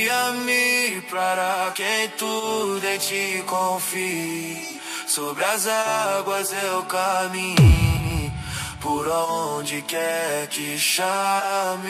Guia-me para quem tudo em ti confie. Sobre as águas eu caminho, por onde quer que chames.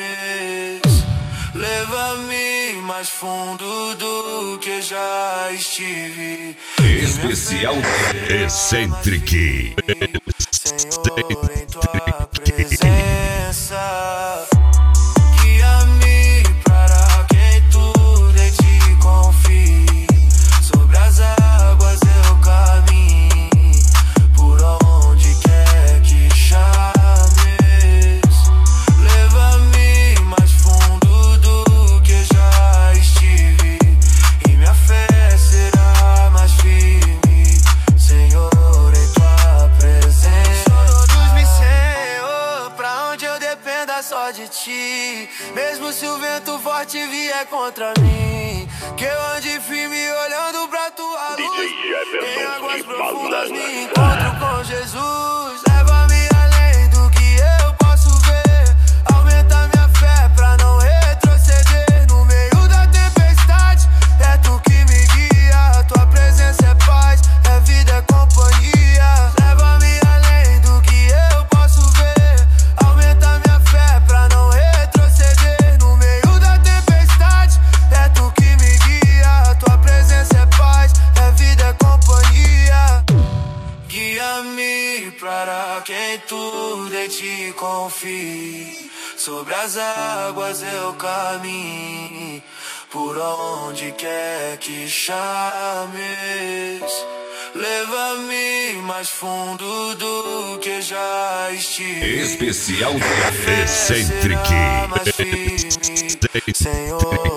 Leva-me mais fundo do que já estive. Especial Eccentric. Senhor, em tua presença. Guia-me para quem tudo em ti confie. Sobre as águas eu caminho, por onde quer que chames. Leva-me mais fundo do que já estive, e minha fé será mais firme, Senhor, em tua presença. Conduz-me, Senhor, pra onde eu dependa só de ti. Mesmo se o vento forte vier contra mim, que eu ande firme olhando pra tua luz. Em águas profundas me encontro com Jesus. Leva-me além do que eu posso ver. Aumenta minha fé pra não retroceder. No meio da tempestade, é tu que me guia. Tua presença é paz, é vida, é companhia. Leva-me além do que eu posso ver. Aumenta minha fé pra não retroceder. No meio da tempestade, é tu que me guia. Tua presença é paz, é vida, é companhia. Guia-me para quem tudo em ti confie. Sobre as águas eu caminho, por onde quer que chames. Leva-me mais fundo do que já estive. Especial Minha fé Eccentric. será mais firme, Senhor,